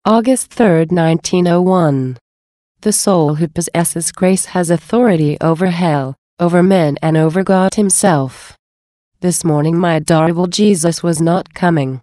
August 3, 1901. The soul who possesses grace has authority over hell, over men and over God himself. This morning my adorable Jesus was not coming.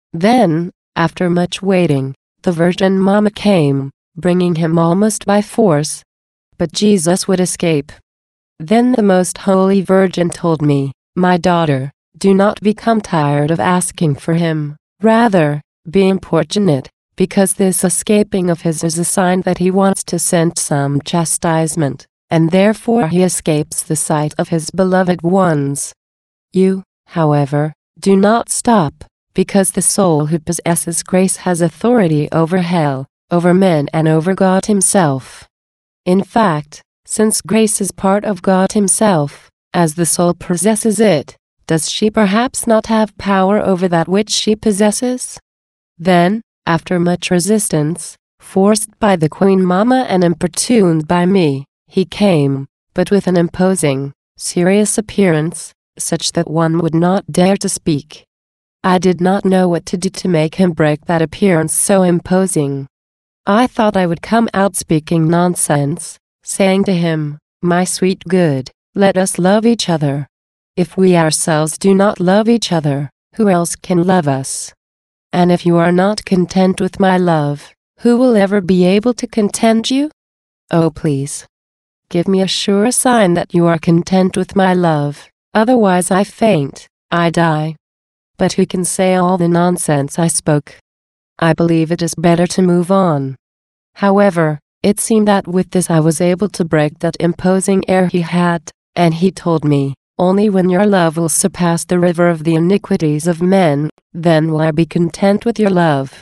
Then, after much waiting, the Virgin Mama came, bringing him almost by force. But Jesus would escape. Then the Most Holy Virgin told me, "My daughter, do not become tired of asking for him, rather, be importunate, because this escaping of his is a sign that he wants to send some chastisement, and therefore he escapes the sight of his beloved ones. You, however, do not stop, because the soul who possesses grace has authority over hell, over men and over God himself. In fact, since grace is part of God himself, as the soul possesses it, does she perhaps not have power over that which she possesses?" Then, after much resistance, forced by the Queen Mama and importuned by me, he came, but with an imposing, serious appearance, such that one would not dare to speak. I did not know what to do to make him break that appearance so imposing. I thought I would come out speaking nonsense, saying to him, "My sweet good, let us love each other. If we ourselves do not love each other, who else can love us? And if you are not content with my love, who will ever be able to content you? Oh, please, give me a sure sign that you are content with my love, otherwise I faint, I die." But who can say all the nonsense I spoke? I believe it is better to move on. However, it seemed that with this I was able to break that imposing air he had, and he told me, "Only when your love will surpass the river of the iniquities of men, then will I be content with your love.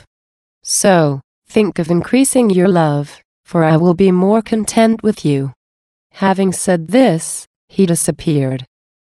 So, think of increasing your love, for I will be more content with you." Having said this, he disappeared.